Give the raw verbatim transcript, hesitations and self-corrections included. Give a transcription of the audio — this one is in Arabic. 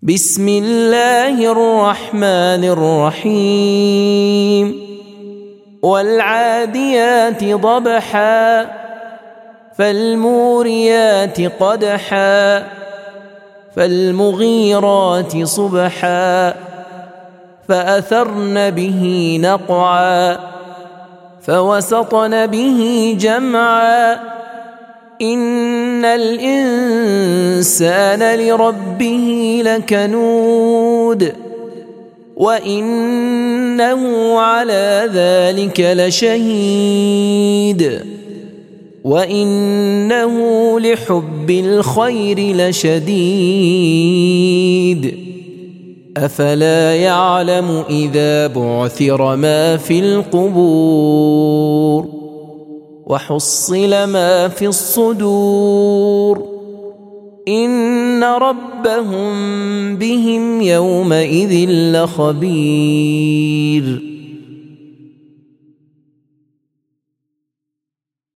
بسم الله الرحمن الرحيم والعاديات ضبحا فالموريات قدحا فالمغيرات صبحا فأثرن به نقعا فوسطن به جمعا إن الإنسان لربه لكنود وإنه على ذلك لشهيد وإنه لحب الخير لشديد أفلا يعلم إذا بعثر ما في القبور وحصل ما في الصدور إن ربهم بهم يومئذ لخبير.